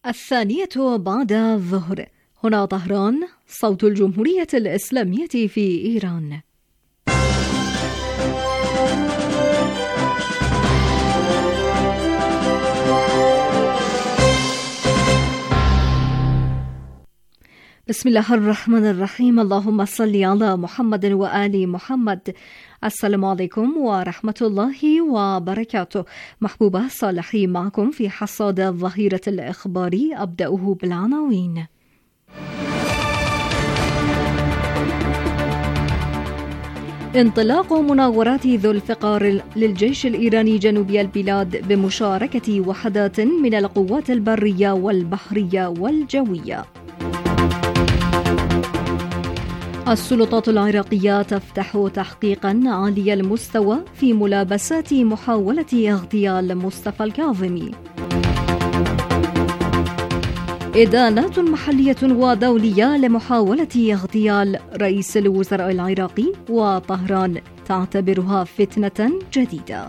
الثانية بعد الظهر. هنا طهران، صوت الجمهورية الإسلامية في إيران. بسم الله الرحمن الرحيم. اللهم صل على محمد وآل محمد. السلام عليكم ورحمة الله وبركاته. محبوبة صالحي معكم في حصاد الظهيرة الإخباري. أبدأه بالعناوين. انطلاق مناورات ذو الفقار للجيش الإيراني جنوبي البلاد بمشاركة وحدات من القوات البرية والبحرية والجوية. السلطات العراقية تفتح تحقيقا عالي المستوى في ملابسات محاولة اغتيال مصطفى الكاظمي. إدانات محلية ودولية لمحاولة اغتيال رئيس الوزراء العراقي، وطهران تعتبرها فتنة جديدة.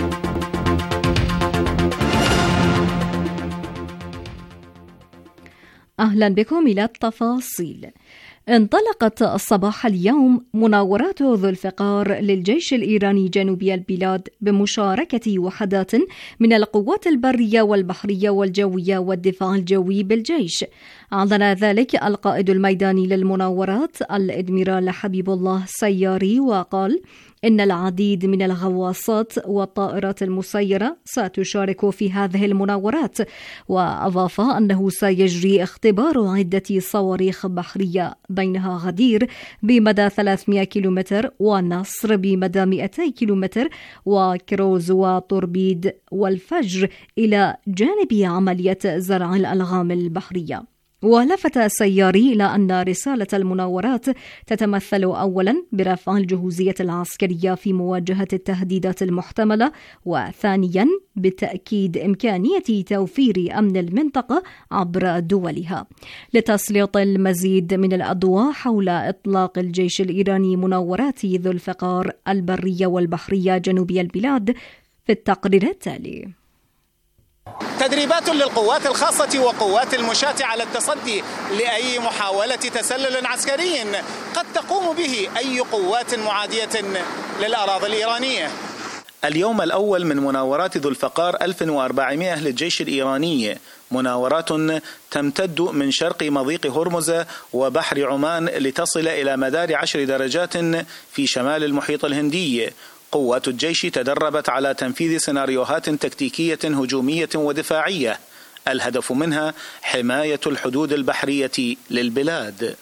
أهلا بكم إلى التفاصيل. انطلقت صباح اليوم مناورات ذو الفقار للجيش الإيراني جنوبي البلاد بمشاركة وحدات من القوات البرية والبحرية والجوية والدفاع الجوي بالجيش. أعلن ذلك القائد الميداني للمناورات الإدميرال حبيب الله سياري، وقال إن العديد من الغواصات والطائرات المسيرة ستشارك في هذه المناورات، وأضاف أنه سيجري اختبار عدة صواريخ بحرية بينها غدير بمدى 300 كيلومتر ونصر بمدى 200 كيلومتر وكروز وطوربيد والفجر، إلى جانب عملية زرع الألغام البحرية. ولفت سياري إلى أن رسالة المناورات تتمثل أولا برفع الجهوزية العسكرية في مواجهة التهديدات المحتملة، وثانيا بتأكيد إمكانية توفير أمن المنطقة عبر دولها. لتسليط المزيد من الأضواء حول إطلاق الجيش الإيراني مناورات ذو الفقار البرية والبحرية جنوبي البلاد في التقرير التالي. تدريبات للقوات الخاصة وقوات المشاة على التصدي لأي محاولة تسلل عسكري قد تقوم به أي قوات معادية للأراضي الإيرانية. اليوم الأول من مناورات ذو الفقار 1400 للجيش الإيراني، مناورات تمتد من شرق مضيق هرمز وبحر عمان لتصل إلى مدار 10 درجات في شمال المحيط الهندي. قوات الجيش تدربت على تنفيذ سيناريوهات تكتيكية هجومية ودفاعية، الهدف منها حماية الحدود البحرية للبلاد.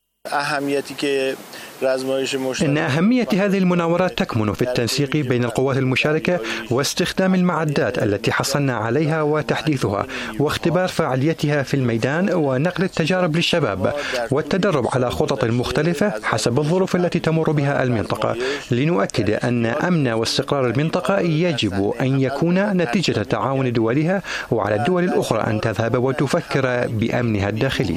إن أهمية هذه المناورات تكمن في التنسيق بين القوات المشاركة واستخدام المعدات التي حصلنا عليها وتحديثها، واختبار فعاليتها في الميدان، ونقل التجارب للشباب، والتدرب على خطط مختلفة حسب الظروف التي تمر بها المنطقة، لنؤكد أن أمن واستقرار المنطقة يجب أن يكون نتيجة تعاون دولها، وعلى الدول الأخرى أن تذهب وتفكر بأمنها الداخلي.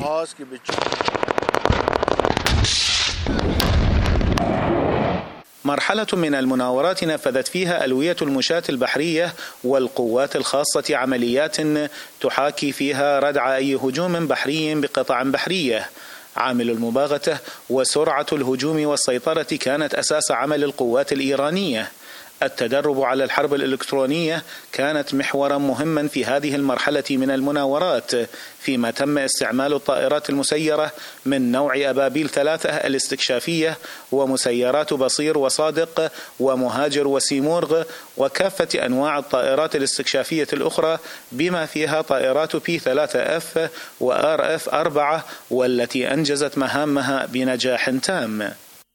مرحلة من المناورات نفذت فيها ألوية المشاة البحرية والقوات الخاصة عمليات تحاكي فيها ردع أي هجوم بحري بقطع بحرية. عامل المباغتة وسرعة الهجوم والسيطرة كانت أساس عمل القوات الإيرانية. التدرب على الحرب الإلكترونية كانت محورا مهما في هذه المرحلة من المناورات، فيما تم استعمال الطائرات المسيرة من نوع أبابيل 3 الاستكشافية، ومسيرات بصير وصادق ومهاجر وسيمورغ، وكافة أنواع الطائرات الاستكشافية الأخرى، بما فيها طائرات P-3F وRF-4، والتي أنجزت مهامها بنجاح تام.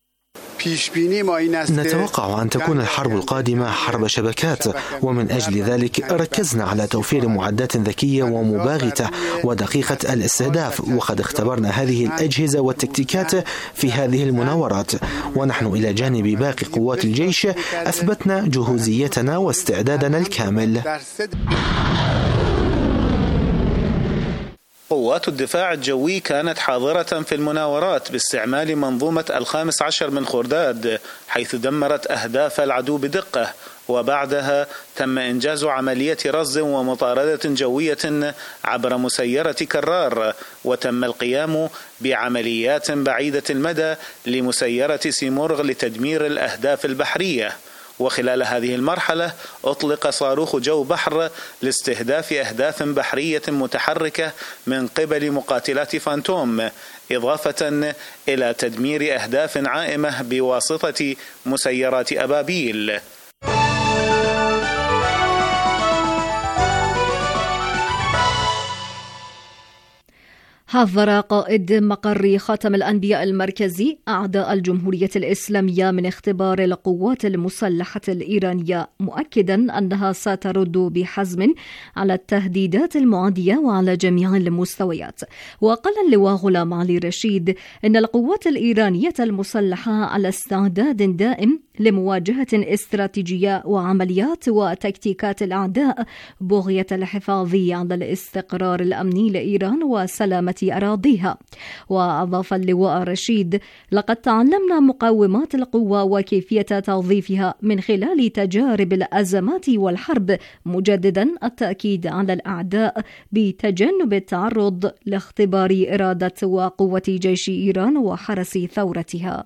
نتوقع أن تكون الحرب القادمة حرب شبكات، ومن أجل ذلك ركزنا على توفير معدات ذكية ومباغتة ودقيقة الاستهداف، وقد اختبرنا هذه الأجهزة والتكتيكات في هذه المناورات، ونحن إلى جانب باقي قوات الجيش أثبتنا جهوزيتنا واستعدادنا الكامل. قوات الدفاع الجوي كانت حاضرة في المناورات باستعمال منظومة 15 من خرداد، حيث دمرت أهداف العدو بدقة، وبعدها تم إنجاز عملية رصد ومطاردة جوية عبر مسيرة كرار، وتم القيام بعمليات بعيدة المدى لمسيرة سيمورغ لتدمير الأهداف البحرية. وخلال هذه المرحلة أطلق صاروخ جو بحر لاستهداف أهداف بحرية متحركة من قبل مقاتلات فانتوم، إضافة إلى تدمير أهداف عائمة بواسطة مسيرات أبابيل. حذر قائد مقر خاتم الأنبياء المركزي أعداء الجمهورية الإسلامية من اختبار القوات المسلحة الإيرانية، مؤكدا أنها سترد بحزم على التهديدات المعادية وعلى جميع المستويات. وقال اللواء غلام علي رشيد إن القوات الإيرانية المسلحة على استعداد دائم لمواجهة استراتيجية وعمليات وتكتيكات الأعداء بغية الحفاظ على الاستقرار الأمني لإيران وسلامة أراضيها. وأضاف اللواء رشيد: لقد تعلمنا مقومات القوة وكيفية توظيفها من خلال تجارب الأزمات والحرب، مجددا التأكيد على الأعداء بتجنب التعرض لاختبار إرادة وقوة جيش إيران وحرس ثورتها.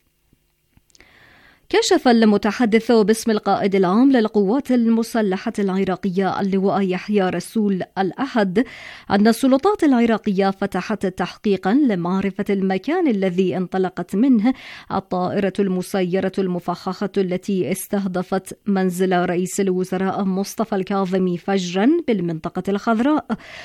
كشف المتحدث باسم القائد العام للقوات المسلحة العراقية اللواء يحيى رسول الأحد أن السلطات العراقية فتحت تحقيقا لمعرفة المكان الذي انطلقت منه الطائرة المسيرة المفخخة التي استهدفت منزل رئيس الوزراء مصطفى الكاظمي فجرا بالمنطقة الخضراء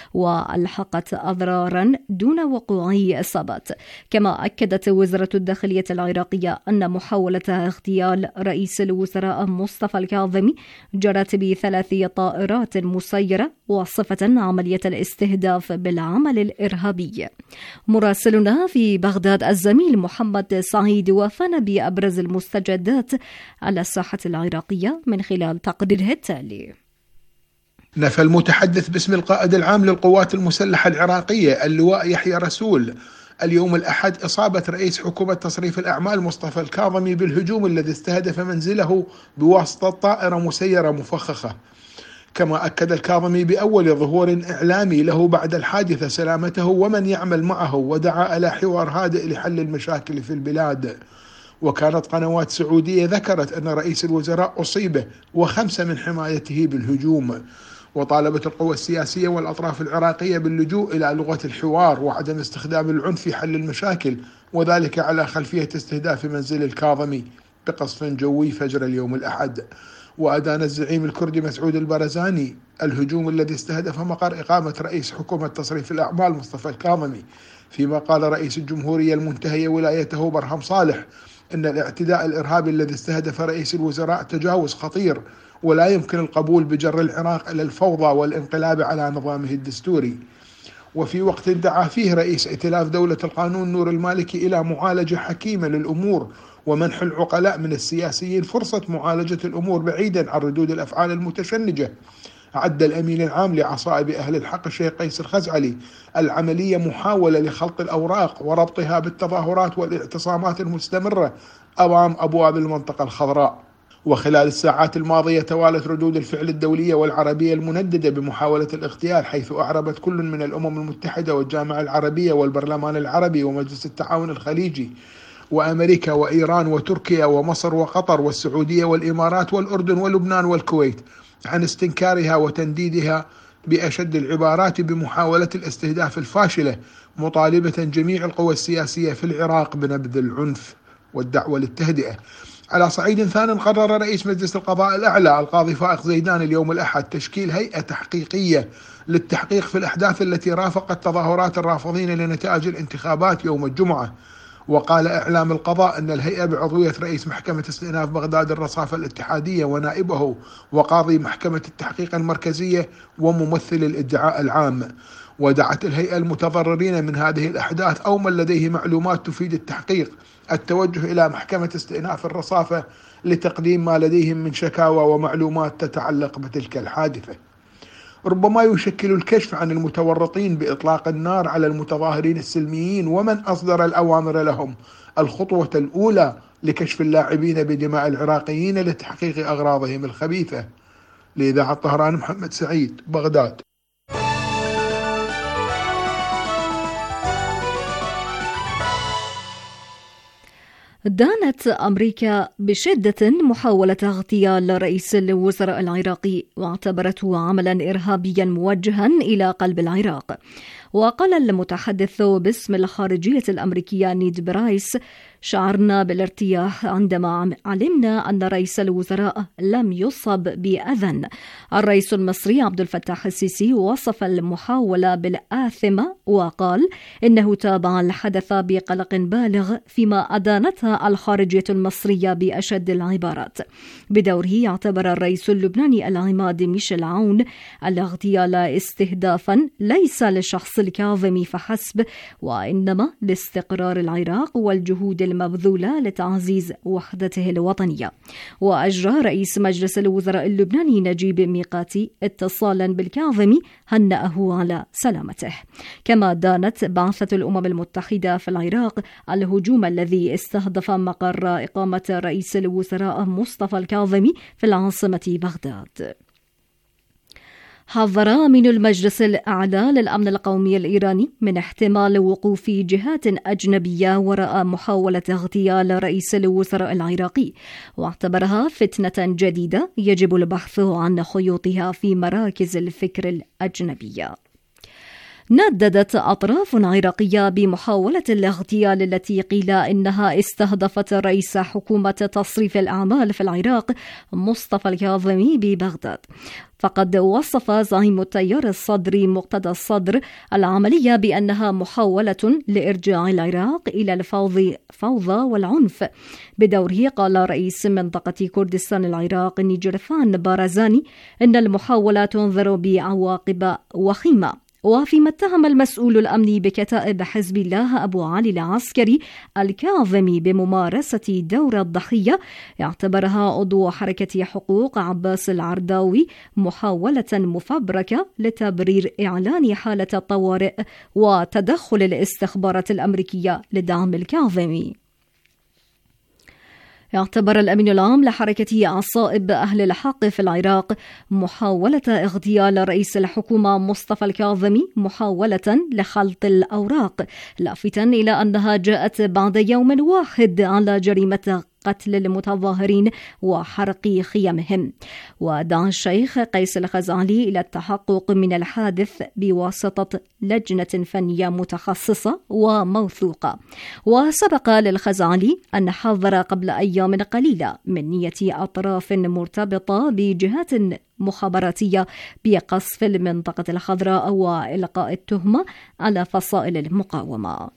وألحقت أضرارا دون وقوع إصابات. كما أكدت وزارة الداخلية العراقية أن محاولة اغتيال رئيس الوزراء مصطفى الكاظمي جرت ب3 طائرات مسيرة وصفة عملية الاستهداف بالعمل الإرهابي. مراسلنا في بغداد الزميل محمد سعيد وفانا بأبرز المستجدات على الساحة العراقية من خلال تقريره التالي. نفى المتحدث باسم القائد العام للقوات المسلحة العراقية اللواء يحيى رسول اليوم الأحد إصابة رئيس حكومة تصريف الأعمال مصطفى الكاظمي بالهجوم الذي استهدف منزله بواسطة طائرة مسيرة مفخخة. كما أكد الكاظمي بأول ظهور إعلامي له بعد الحادثة سلامته ومن يعمل معه، ودعا إلى حوار هادئ لحل المشاكل في البلاد. وكانت قنوات سعودية ذكرت أن رئيس الوزراء أصيب و5 من حمايته بالهجوم. وطالبت القوى السياسية والأطراف العراقية باللجوء إلى لغة الحوار وعدم استخدام العنف في حل المشاكل، وذلك على خلفية استهداف منزل الكاظمي بقصف جوي فجر اليوم الأحد. وأدان الزعيم الكردي مسعود البرزاني الهجوم الذي استهدف مقر إقامة رئيس حكومة تصريف الأعمال مصطفى الكاظمي، فيما قال رئيس الجمهورية المنتهية ولايته برهم صالح أن الاعتداء الإرهابي الذي استهدف رئيس الوزراء تجاوز خطير ولا يمكن القبول بجر العراق إلى الفوضى والانقلاب على نظامه الدستوري. وفي وقت دعا فيه رئيس ائتلاف دولة القانون نور المالكي إلى معالجة حكيمة للأمور ومنح العقلاء من السياسيين فرصة معالجة الأمور بعيدا عن ردود الأفعال المتشنجة، عد الأمين العام لعصائب أهل الحق الشيخ قيس الخزعلي العملية محاولة لخلط الأوراق وربطها بالتظاهرات والاعتصامات المستمرة أمام أبواب المنطقة الخضراء. وخلال الساعات الماضية توالت ردود الفعل الدولية والعربية المنددة بمحاولة الاغتيال، حيث أعربت كل من الأمم المتحدة والجامعة العربية والبرلمان العربي ومجلس التعاون الخليجي وأمريكا وإيران وتركيا ومصر وقطر والسعودية والإمارات والأردن ولبنان والكويت عن استنكارها وتنديدها بأشد العبارات بمحاولة الاستهداف الفاشلة، مطالبة جميع القوى السياسية في العراق بنبذ العنف والدعوة للتهدئة. على صعيد ثاني، قرر رئيس مجلس القضاء الأعلى القاضي فائق زيدان اليوم الأحد تشكيل هيئة تحقيقية للتحقيق في الأحداث التي رافقت تظاهرات الرافضين لنتائج الانتخابات يوم الجمعة. وقال إعلام القضاء أن الهيئة بعضوية رئيس محكمة استئناف بغداد الرصافة الاتحادية ونائبه وقاضي محكمة التحقيق المركزية وممثل الإدعاء العام. ودعت الهيئة المتضررين من هذه الأحداث أو من لديه معلومات تفيد التحقيق التوجه إلى محكمة استئناف الرصافة لتقديم ما لديهم من شكاوى ومعلومات تتعلق بتلك الحادثة. ربما يشكل الكشف عن المتورطين بإطلاق النار على المتظاهرين السلميين ومن أصدر الأوامر لهم الخطوة الأولى لكشف اللاعبين بدماء العراقيين لتحقيق أغراضهم الخبيثة. لإذاعة طهران، محمد سعيد، بغداد. دانت أمريكا بشدة محاولة اغتيال رئيس الوزراء العراقي، واعتبرته عملا إرهابيا موجها إلى قلب العراق. وقال المتحدث باسم الخارجية الأمريكية نيد برايس: شعرنا بالارتياح عندما علمنا أن رئيس الوزراء لم يصب بأذى. الرئيس المصري عبد الفتاح السيسي وصف المحاولة بالآثمة وقال إنه تابع الحدث بقلق بالغ، فيما أدانتها الخارجية المصرية بأشد العبارات. بدوره اعتبر الرئيس اللبناني العماد ميشيل عون الاغتيال استهدافا ليس للشخص الكاظمي فحسب، وإنما لاستقرار العراق والجهود المبذولة لتعزيز وحدته الوطنية. وأجرى رئيس مجلس الوزراء اللبناني نجيب ميقاتي اتصالا بالكاظمي هنأه على سلامته. كما دانت بعثة الأمم المتحدة في العراق الهجوم الذي استهدف مقر إقامة رئيس الوزراء مصطفى الكاظمي في العاصمة بغداد. حذر أمين المجلس الأعلى للأمن القومي الإيراني من احتمال وقوف جهات أجنبية وراء محاولة اغتيال رئيس الوزراء العراقي، واعتبرها فتنة جديدة يجب البحث عن خيوطها في مراكز الفكر الأجنبية. نددت أطراف عراقية بمحاولة الاغتيال التي قيل إنها استهدفت رئيس حكومة تصريف الأعمال في العراق مصطفى الكاظمي ببغداد. فقد وصف زعيم التيار الصدري مقتدى الصدر العملية بأنها محاولة لإرجاع العراق إلى الفوضى والعنف. بدوره قال رئيس منطقة كردستان العراق نيجرفان بارزاني إن المحاولة تنذر بعواقب وخيمة. وفيما اتهم المسؤول الأمني بكتائب حزب الله أبو علي العسكري الكاظمي بممارسة دور الضحية، اعتبرها عضو حركة حقوق عباس العرداوي محاولة مفبركة لتبرير إعلان حالة الطوارئ وتدخل الاستخبارات الأمريكية لدعم الكاظمي. اعتبر الأمين العام لحركة عصائب أهل الحق في العراق محاولة اغتيال رئيس الحكومة مصطفى الكاظمي محاولة لخلط الأوراق، لافتا إلى أنها جاءت بعد يوم واحد على جريمة قتل المتظاهرين وحرق خيمهم. ودعا الشيخ قيس الخزعلي إلى التحقق من الحادث بواسطة لجنة فنية متخصصة وموثوقة. وسبق للخزعلي أن حذر قبل أيام قليلة من نية أطراف مرتبطة بجهات مخابراتية بقصف المنطقة الخضراء وإلقاء التهمة على فصائل المقاومة.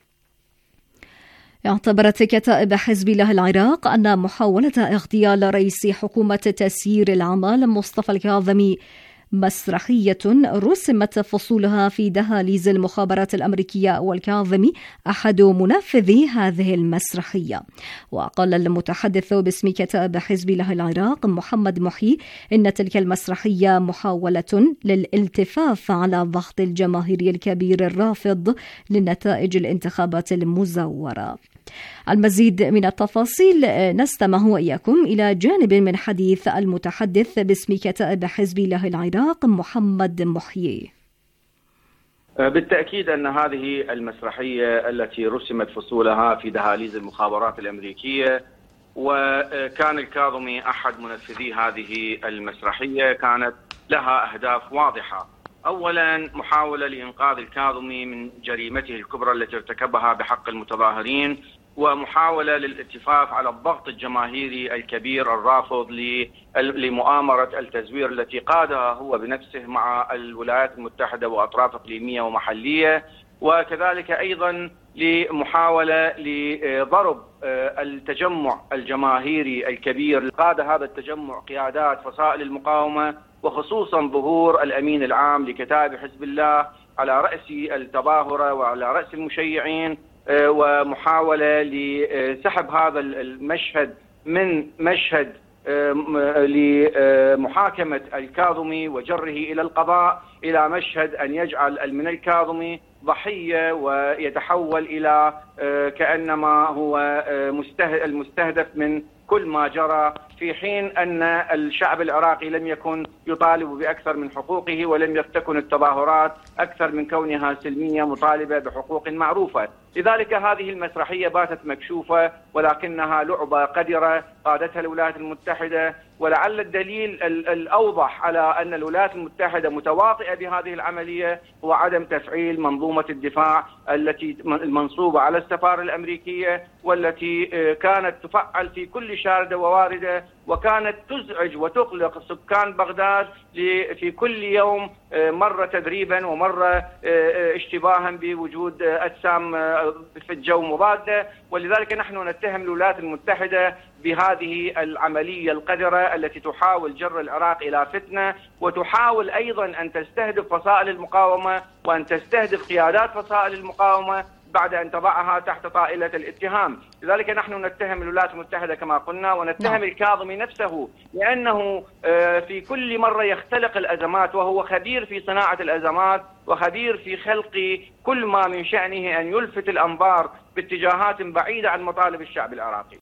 اعتبرت كتائب حزب الله العراق أن محاولة اغتيال رئيس حكومة تسيير الأعمال مصطفى الكاظمي مسرحية رسمت فصولها في دهاليز المخابرات الأمريكية، والكاظمي أحد منفذي هذه المسرحية. وقال المتحدث باسم كتائب حزب الله العراق محمد محي إن تلك المسرحية محاولة للالتفاف على الضغط الجماهيري الكبير الرافض لنتائج الانتخابات المزورة. المزيد من التفاصيل نستمع وإياكم إلى جانب من حديث المتحدث باسم كتائب حزب الله العراق محمد محيي. بالتأكيد أن هذه المسرحية التي رسمت فصولها في دهاليز المخابرات الأمريكية، وكان الكاظمي أحد منفذي هذه المسرحية، كانت لها أهداف واضحة. أولا محاولة لإنقاذ الكاظمي من جريمته الكبرى التي ارتكبها بحق المتظاهرين، ومحاولة للالتفاف على الضغط الجماهيري الكبير الرافض لمؤامرة التزوير التي قادها هو بنفسه مع الولايات المتحدة وأطراف إقليمية ومحلية، وكذلك أيضا لمحاولة لضرب التجمع الجماهيري الكبير. قاد هذا التجمع قيادات فصائل المقاومة، وخصوصا ظهور الأمين العام لكتائب حزب الله على رأس التظاهرة وعلى رأس المشيعين، ومحاولة لسحب هذا المشهد من مشهد لمحاكمة الكاظمي وجره إلى القضاء إلى مشهد أن يجعل من الكاظمي ضحية ويتحول إلى كأنما هو المستهدف من كل ما جرى، في حين أن الشعب العراقي لم يكن يطالب بأكثر من حقوقه، ولم تكن التظاهرات أكثر من كونها سلمية مطالبة بحقوق معروفة. لذلك هذه المسرحية باتت مكشوفة، ولكنها لعبة قذرة قادتها الولايات المتحدة. ولعل الدليل الأوضح على أن الولايات المتحدة متواطئة بهذه العملية هو عدم تفعيل منظومة الدفاع التي المنصوبة على السفارة الأمريكية، والتي كانت تفعل في كل شاردة وواردة، وكانت تزعج وتقلق سكان بغداد في كل يوم، مرة تدريبا ومرة اشتباها بوجود أجسام في الجو مضادة. ولذلك نحن نتهم الولايات المتحدة بهذه العملية القذرة التي تحاول جر العراق إلى فتنة، وتحاول أيضا أن تستهدف فصائل المقاومة وأن تستهدف قيادات فصائل المقاومة بعد أن تضعها تحت طائلة الاتهام. لذلك نحن نتهم الولايات المتحدة كما قلنا، ونتهم الكاظمي نفسه لأنه في كل مرة يختلق الأزمات، وهو خبير في صناعة الأزمات وخبير في خلق كل ما من شأنه أن يلفت الأنظار باتجاهات بعيدة عن مطالب الشعب العراقي.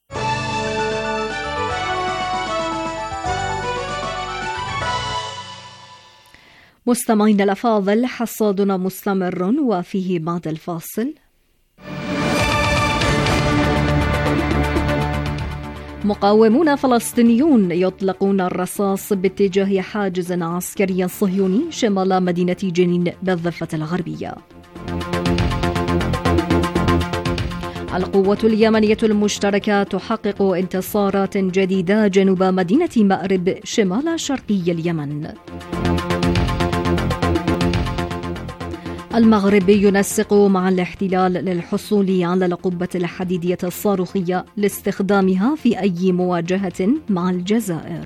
مستمعينا الأفاضل، حصادنا مستمر وفيه بعد الفاصل. مقاومون فلسطينيون يطلقون الرصاص باتجاه حاجز عسكري صهيوني شمال مدينة جنين بالضفة الغربية. القوة اليمنية المشتركة تحقق انتصارات جديدة جنوب مدينة مأرب شمال شرقي اليمن. المغرب ينسق مع الاحتلال للحصول على القبة الحديدية الصاروخية لاستخدامها في أي مواجهة مع الجزائر.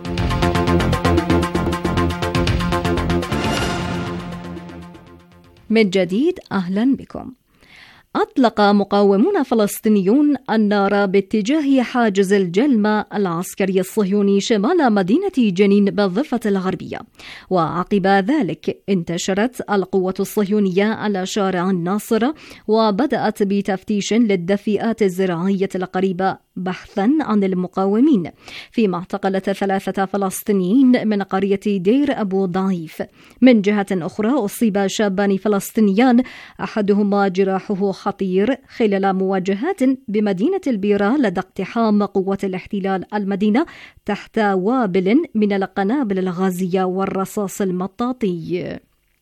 من جديد أهلا بكم. أطلق مقاومون فلسطينيون النار باتجاه حاجز الجلمة العسكري الصهيوني شمال مدينة جنين بالضفة الغربية، وعقب ذلك انتشرت القوة الصهيونية على شارع الناصرة وبدأت بتفتيش للدفئات الزراعية القريبة بحثا عن المقاومين، فيما اعتقلت 3 فلسطينيين من قرية دير أبو ضعيف. من جهة أخرى أصيب شابان فلسطينيان أحدهما جراحه خطير خلال مواجهات بمدينة البيرة لدى اقتحام قوة الاحتلال المدينة تحت وابل من القنابل الغازية والرصاص المطاطي.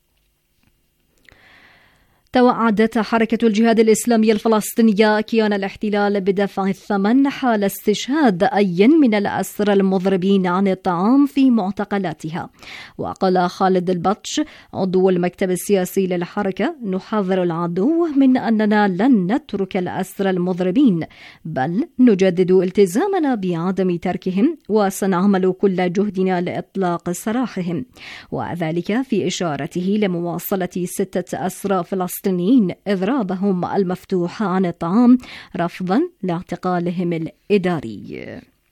توعدت حركة الجهاد الإسلامي الفلسطينية كيان الاحتلال بدفع الثمن حال استشهاد أي من الأسرى المضربين عن الطعام في معتقلاتها. وقال خالد البطش عضو المكتب السياسي للحركة: نحذر العدو من أننا لن نترك الأسرى المضربين، بل نجدد التزامنا بعدم تركهم، وسنعمل كل جهدنا لإطلاق سراحهم. وذلك في إشارته لمواصلة 6 أسرى فلسطينيين إضرابهم المفتوح عن الطعام رفضا لاعتقالهم الإداري.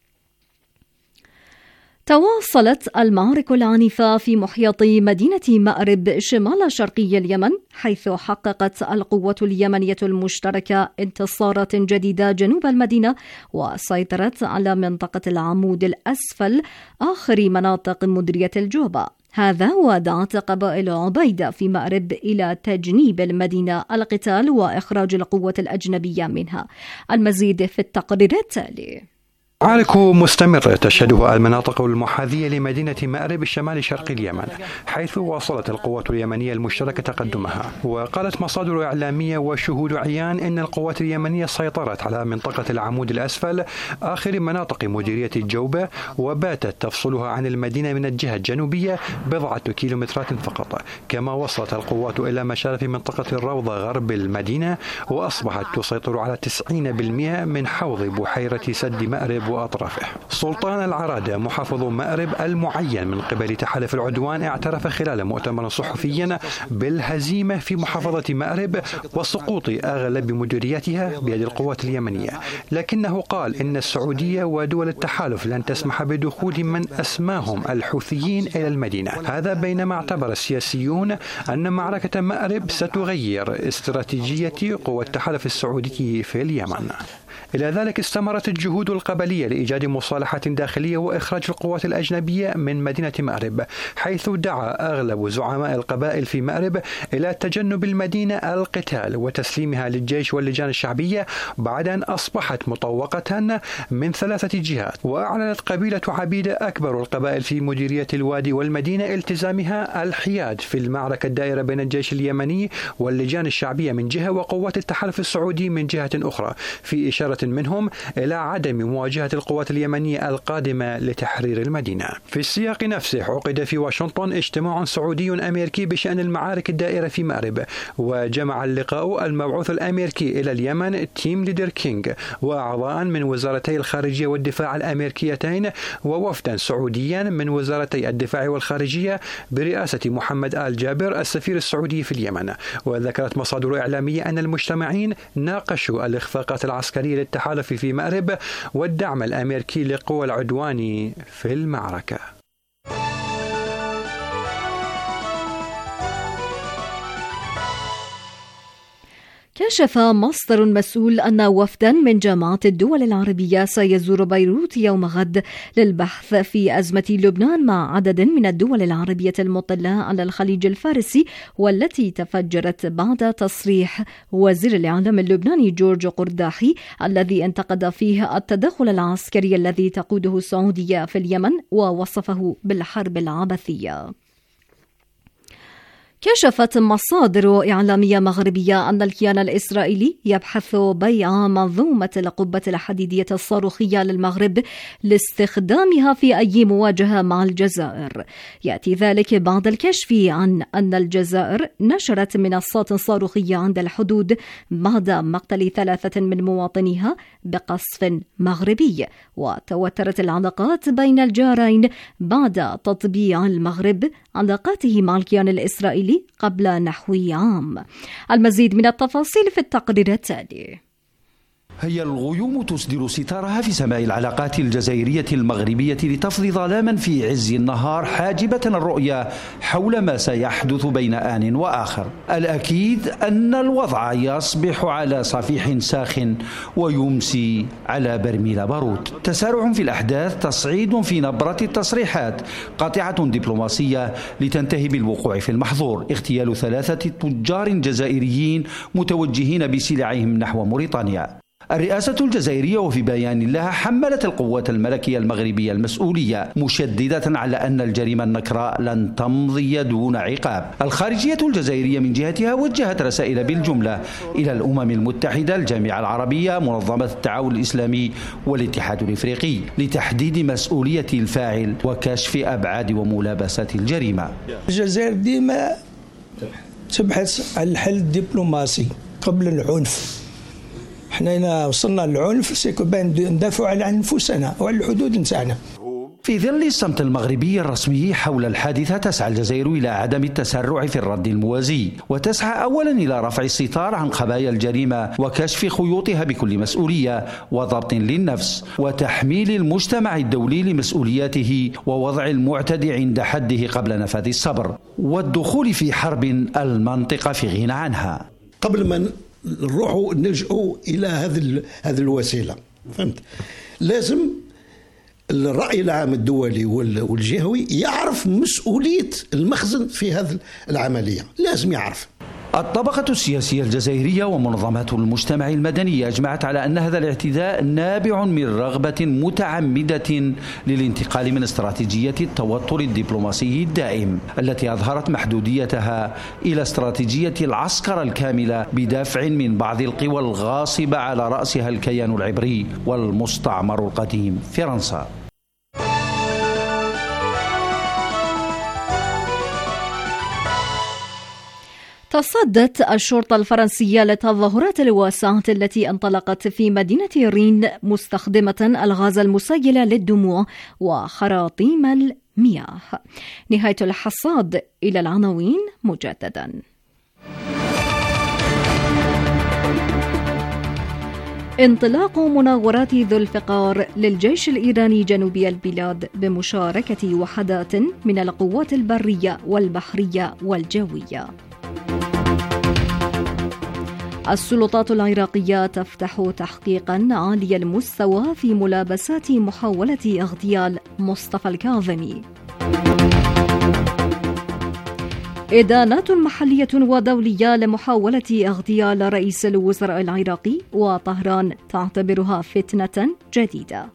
تواصلت المعارك العنيفة في محيط مدينة مأرب شمال شرقي اليمن، حيث حققت القوة اليمنية المشتركة انتصارات جديدة جنوب المدينة، وسيطرت على منطقة العمود الأسفل آخر مناطق مديرية الجوبة. هذا ودعت قبائل عبيدة في مأرب إلى تجنيب المدينة القتال وإخراج القوة الأجنبية منها. المزيد في التقرير التالي. معارك مستمرة تشهدها المناطق المحاذية لمدينة مأرب الشمال شرقي اليمن، حيث واصلت القوة اليمنية المشتركة تقدمها. وقالت مصادر إعلامية وشهود عيان إن القوات اليمنية سيطرت على منطقة العمود الأسفل آخر مناطق مديرية الجوبة، وباتت تفصلها عن المدينة من الجهة الجنوبية بضعة كيلومترات فقط. كما وصلت القوات إلى مشارف منطقة الروضة غرب المدينة، وأصبحت تسيطر على 90% من حوض بحيرة سد مأرب مأرب وأطرافه. سلطان العرادة محافظ مأرب المعين من قبل تحالف العدوان اعترف خلال مؤتمر صحفي بالهزيمة في محافظة مأرب وسقوط أغلب مديرياتها بيد القوات اليمنية، لكنه قال إن السعودية ودول التحالف لن تسمح بدخول من أسماهم الحوثيين إلى المدينة. هذا بينما اعتبر السياسيون أن معركة مأرب ستغير استراتيجية قوى التحالف السعودي في اليمن. إلى ذلك استمرت الجهود القبلية لإيجاد مصالحة داخلية وإخراج القوات الأجنبية من مدينة مأرب، حيث دعا أغلب زعماء القبائل في مأرب إلى تجنب المدينة القتال وتسليمها للجيش واللجان الشعبية بعد أن أصبحت مطوقة من 3 جهات. وأعلنت قبيلة عبيدة أكبر القبائل في مديرية الوادي والمدينة التزامها الحياد في المعركة الدائرة بين الجيش اليمني واللجان الشعبية من جهة وقوات التحالف السعودي من جهة أخرى، في إشارة منهم إلى عدم مواجهة القوات اليمنية القادمة لتحرير المدينة. في السياق نفسه عقد في واشنطن اجتماع سعودي أمريكي بشأن المعارك الدائرة في مأرب، وجمع اللقاء المبعوث الأمريكي إلى اليمن تيم ليدر كينغ وأعضاء من وزارتي الخارجية والدفاع الأمريكيتين ووفدا سعوديا من وزارتي الدفاع والخارجية برئاسة محمد آل جابر السفير السعودي في اليمن. وذكرت مصادر إعلامية أن المجتمعين ناقشوا الإخفاقات العسكرية للتحالف في مأرب والدعم الأمريكي لقوى العدوان في المعركة. كشف مصدر مسؤول أن وفدا من جامعة الدول العربية سيزور بيروت يوم غد للبحث في أزمة لبنان مع عدد من الدول العربية المطلة على الخليج الفارسي، والتي تفجرت بعد تصريح وزير الإعلام اللبناني جورج قرداحي الذي انتقد فيه التدخل العسكري الذي تقوده السعودية في اليمن ووصفه بالحرب العبثية. كشفت مصادر إعلامية مغربية أن الكيان الإسرائيلي يبحث بيع منظومة القبة الحديدية الصاروخية للمغرب لاستخدامها في أي مواجهة مع الجزائر. يأتي ذلك بعد الكشف عن أن الجزائر نشرت منصات صاروخية عند الحدود بعد مقتل 3 من مواطنيها بقصف مغربي. وتوترت العلاقات بين الجارين بعد تطبيع المغرب علاقاته مع الكيان الإسرائيلي قبل نحو عام. المزيد من التفاصيل في التقرير التالي. هي الغيوم تسدل ستارها في سماء العلاقات الجزائرية المغربية لتفضي ظلاما في عز النهار حاجبة الرؤية حول ما سيحدث بين آن وآخر. الأكيد أن الوضع يصبح على صفيح ساخن ويمسي على برميل بارود. تسارع في الأحداث، تصعيد في نبرة التصريحات، قاطعة دبلوماسية لتنتهي بالوقوع في المحظور، اغتيال 3 تجار جزائريين متوجهين بسلعهم نحو موريتانيا. الرئاسة الجزائرية وفي بيان لها حملت القوات الملكية المغربية المسؤولية، مشددة على أن الجريمة النكراء لن تمضي دون عقاب. الخارجية الجزائرية من جهتها وجهت رسائل بالجملة إلى الأمم المتحدة، الجامعة العربية، منظمة التعاون الإسلامي والاتحاد الإفريقي لتحديد مسؤولية الفاعل وكشف أبعاد وملابسات الجريمة. الجزائر ديما تبحث عن الحل الدبلوماسي قبل العنف. احنا وصلنا للعنف سيكون ندافع عن انفسنا وعلى الحدود نتاعنا. في ظل الصمت المغربي الرسمي حول الحادثة، تسعى الجزائر إلى عدم التسرع في الرد الموازي، وتسعى أولا إلى رفع الستار عن خبايا الجريمة وكشف خيوطها بكل مسؤولية وضبط للنفس، وتحميل المجتمع الدولي لمسؤولياته ووضع المعتدي عند حده قبل نفاذ الصبر والدخول في حرب المنطقة في غنى عنها. قبل ما نروحوا نلجأوا إلى هذه الوسيلة، فهمت؟ لازم الرأي العام الدولي والجهوي يعرف مسؤولية المخزن في هذه العملية، لازم يعرف. الطبقة السياسية الجزائرية ومنظمات المجتمع المدني أجمعت على أن هذا الاعتداء نابع من رغبة متعمدة للانتقال من استراتيجية التوتر الدبلوماسي الدائم التي أظهرت محدوديتها إلى استراتيجية العسكرة الكاملة بدافع من بعض القوى الغاصبة على رأسها الكيان العبري والمستعمر القديم فرنسا. تصدت الشرطة الفرنسية للتظاهرات الواسعة التي انطلقت في مدينة رين مستخدمة الغاز المسيل للدموع وخراطيم المياه. نهاية الحصاد. إلى العناوين مجددا. انطلاق مناورات ذو الفقار للجيش الإيراني جنوبي البلاد بمشاركة وحدات من القوات البرية والبحرية والجوية. السلطات العراقية تفتح تحقيقا عالي المستوى في ملابسات محاولة اغتيال مصطفى الكاظمي. إدانات محلية ودولية لمحاولة اغتيال رئيس الوزراء العراقي وطهران تعتبرها فتنة جديدة.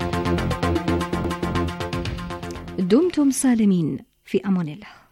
دمتم سالمين، في أمان الله.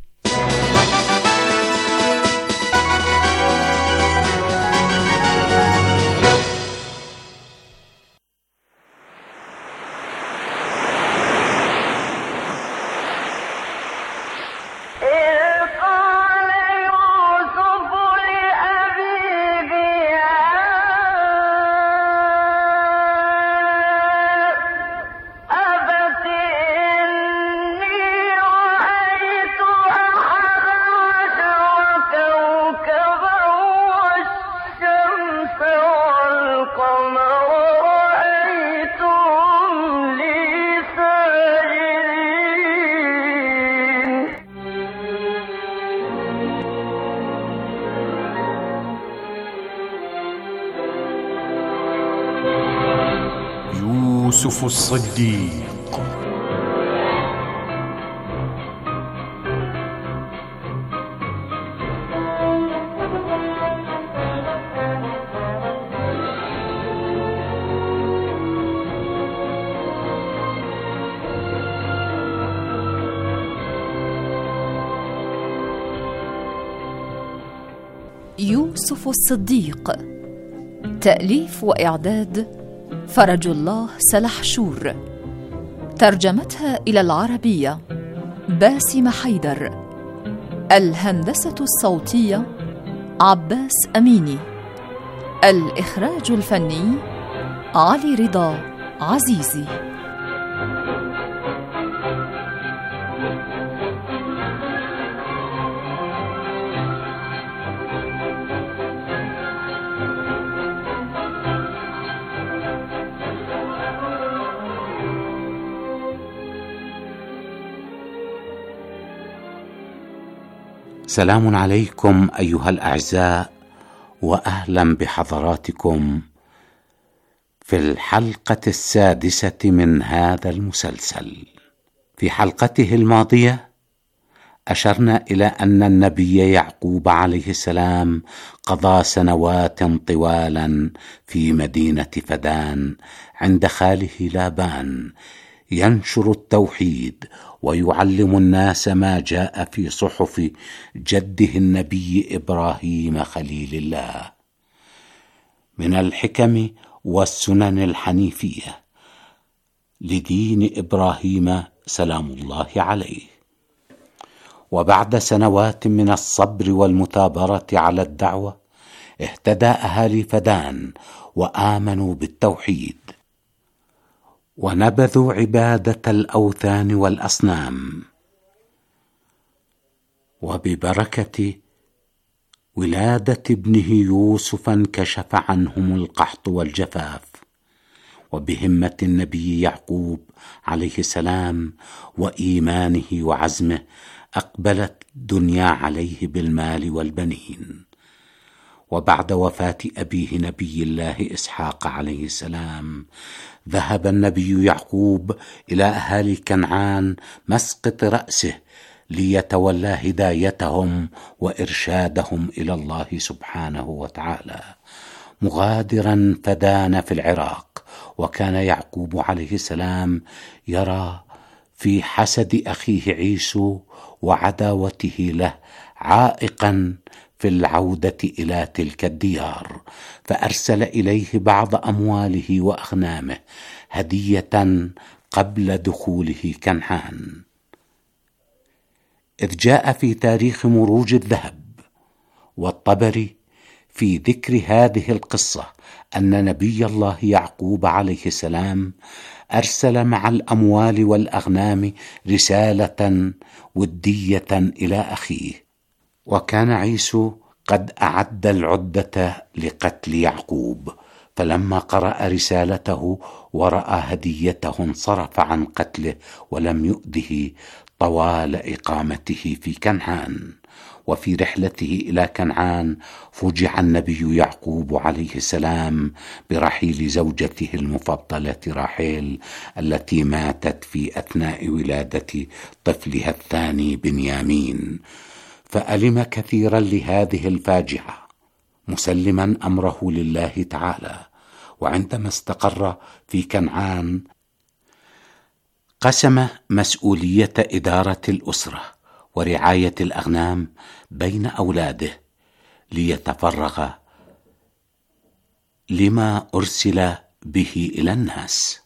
يوسف الصديق. يوسف الصديق. تأليف وإعداد فرج الله سلحشور. ترجمتها إلى العربية باسم حيدر. الهندسة الصوتية عباس أميني. الإخراج الفني علي رضا عزيزي. سلام عليكم أيها الأعزاء، وأهلا بحضراتكم في الحلقة السادسة من هذا المسلسل. في حلقته الماضية أشرنا إلى أن النبي يعقوب عليه السلام قضى سنوات طوالا في مدينة فدان عند خاله لابان ينشر التوحيد ويعلم الناس ما جاء في صحف جده النبي إبراهيم خليل الله من الحكم والسنن الحنيفية لدين إبراهيم سلام الله عليه. وبعد سنوات من الصبر والمثابرة على الدعوة اهتدى أهالي فدان وآمنوا بالتوحيد ونبذوا عبادة الأوثان والأصنام، وببركة ولادة ابنه يوسف انكشف عنهم القحط والجفاف، وبهمة النبي يعقوب عليه السلام وإيمانه وعزمه أقبلت الدنيا عليه بالمال والبنين. وبعد وفاة أبيه نبي الله إسحاق عليه السلام ذهب النبي يعقوب إلى أهالي كنعان مسقط رأسه ليتولى هدايتهم وإرشادهم إلى الله سبحانه وتعالى، مغادرا فدان في العراق. وكان يعقوب عليه السلام يرى في حسد أخيه عيسو وعداوته له عائقا في العودة إلى تلك الديار، فأرسل إليه بعض أمواله وأغنامه هدية قبل دخوله كنعان. إذ جاء في تاريخ مروج الذهب والطبري في ذكر هذه القصة أن نبي الله يعقوب عليه السلام أرسل مع الأموال والأغنام رسالة ودية إلى أخيه، وكان عيسو قد أعد العدة لقتل يعقوب، فلما قرأ رسالته ورأى هديته انصرف عن قتله ولم يؤده طوال إقامته في كنعان. وفي رحلته إلى كنعان فجع النبي يعقوب عليه السلام برحيل زوجته المفضلة راحيل التي ماتت في أثناء ولادة طفلها الثاني بنيامين، فألم كثيرا لهذه الفاجعة مسلما أمره لله تعالى. وعندما استقر في كنعان قسم مسؤولية إدارة الأسرة ورعاية الأغنام بين أولاده ليتفرغ لما أرسل به إلى الناس.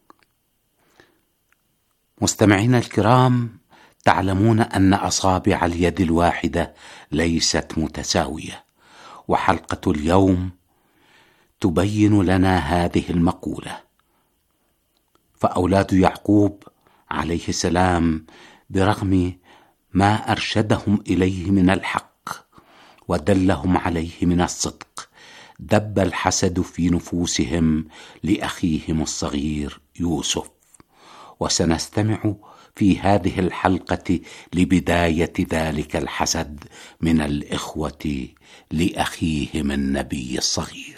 مستمعينا الكرام، تعلمون أن أصابع اليد الواحدة ليست متساوية، وحلقة اليوم تبين لنا هذه المقولة. فأولاد يعقوب عليه السلام برغم ما أرشدهم إليه من الحق ودلهم عليه من الصدق، دب الحسد في نفوسهم لأخيهم الصغير يوسف. وسنستمع في هذه الحلقة لبداية ذلك الحسد من الإخوة لأخيهم النبي الصغير.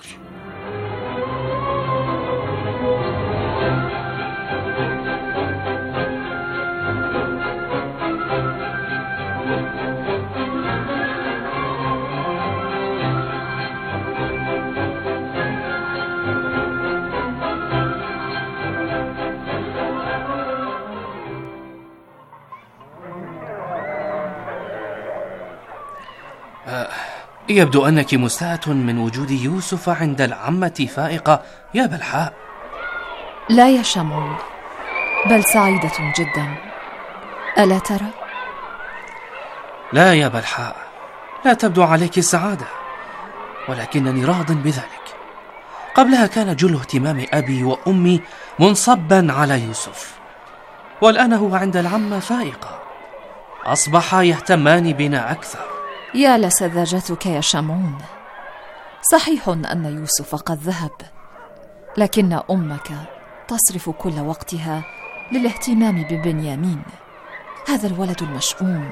يبدو أنك مستاءة من وجود يوسف عند العمة فائقة يا بلحاء. لا يا شمعون، بل سعيدة جدا، ألا ترى؟ لا يا بلحاء، لا تبدو عليك السعادة، ولكنني راض بذلك. قبلها كان جل اهتمام أبي وأمي منصبا على يوسف، والآن هو عند العمة فائقة، أصبحا يهتمان بنا أكثر. يا لسذاجتك يا شمعون، صحيح أن يوسف قد ذهب، لكن أمك تصرف كل وقتها للاهتمام ببنيامين، هذا الولد المشؤوم.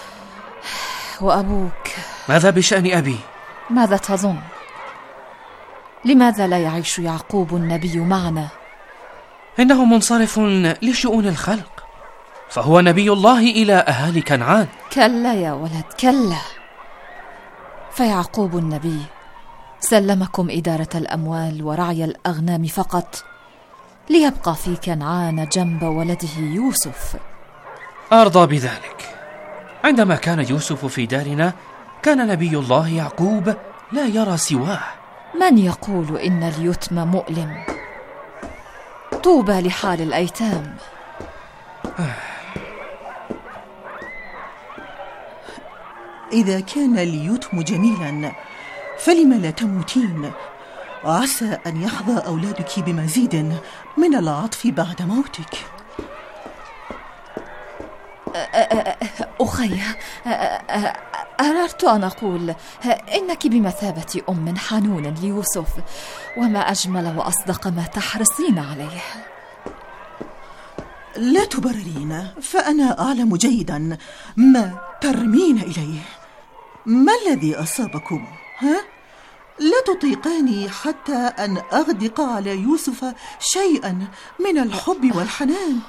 وأبوك ماذا بشأن أبي؟ ماذا تظن؟ لماذا لا يعيش يعقوب النبي معنا؟ إنه منصرف لشؤون الخلق، فهو نبي الله إلى أهالي كنعان. كلا يا ولد، كلا، فيعقوب النبي سلمكم إدارة الأموال ورعي الأغنام فقط ليبقى في كنعان جنب ولده يوسف. أرضى بذلك. عندما كان يوسف في دارنا كان نبي الله يعقوب لا يرى سواه. من يقول إن اليتم مؤلم؟ طوبى لحال الأيتام. إذا كان اليتم جميلا فلم لا تموتين؟ عسى أن يحظى أولادك بمزيد من العطف بعد موتك. أخي، أردت أن أقول إنك بمثابة أم حنون ليوسف، وما أجمل وأصدق ما تحرصين عليه. لا تبررين، فأنا أعلم جيدا ما ترمين إليه. ما الذي أصابكم؟ لا تطيقاني حتى أن أغدق على يوسف شيئا من الحب والحنان.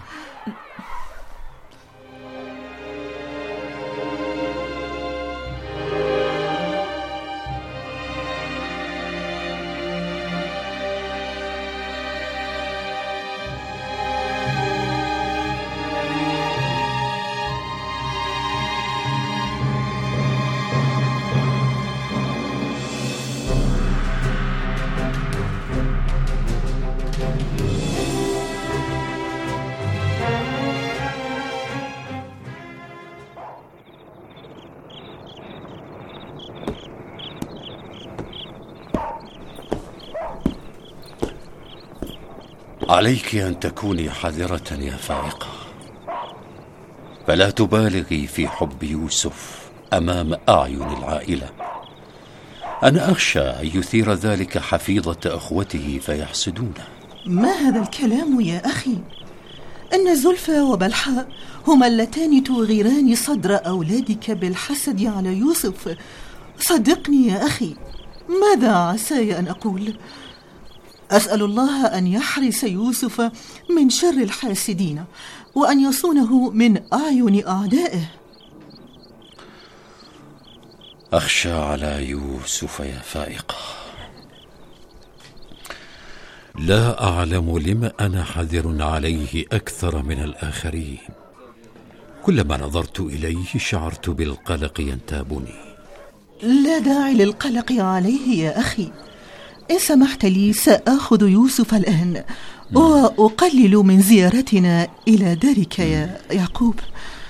عليك أن تكوني حذرة يا فائقة، فلا تبالغي في حب يوسف أمام أعين العائلة. أنا أخشى أن يثير ذلك حفيظة أخوته فيحسدونه. ما هذا الكلام يا أخي؟ أن زلفى وبلحاء هما اللتان تغيران صدر أولادك بالحسد على يوسف. صدقني يا أخي، ماذا عساي أن أقول؟ أسأل الله أن يحرس يوسف من شر الحاسدين وأن يصونه من أعين أعدائه. أخشى على يوسف يا فائقة، لا أعلم لما أنا حذر عليه أكثر من الآخرين. كلما نظرت إليه شعرت بالقلق ينتابني. لا داعي للقلق عليه يا أخي. إن سمحت لي سآخذ يوسف الآن وأقلل من زيارتنا إلى دارك يا يعقوب.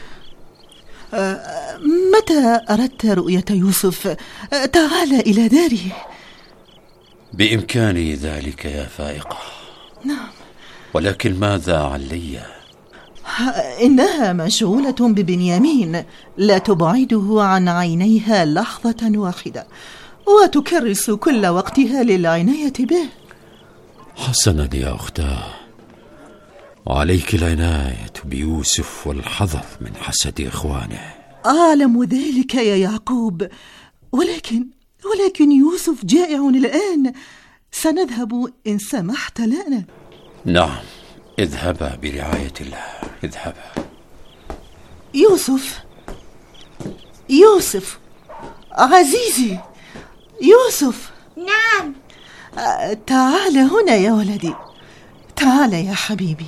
متى أردت رؤية يوسف؟ تعال إلى داري. بإمكاني ذلك يا فائقة. نعم. ولكن ماذا عن ليا؟ إنها مشغولة ببنيامين، لا تبعده عن عينيها لحظة واحدة، وتكرس كل وقتها للعناية به. حسنا يا أختاه، وعليك العناية بيوسف والحذر من حسد إخوانه. أعلم ذلك يا يعقوب، ولكن يوسف جائع الآن. سنذهب إن سمحت لنا. نعم، اذهبا برعاية الله، اذهبا. يوسف عزيزي، يوسف. نعم. تعال هنا يا ولدي، تعال يا حبيبي.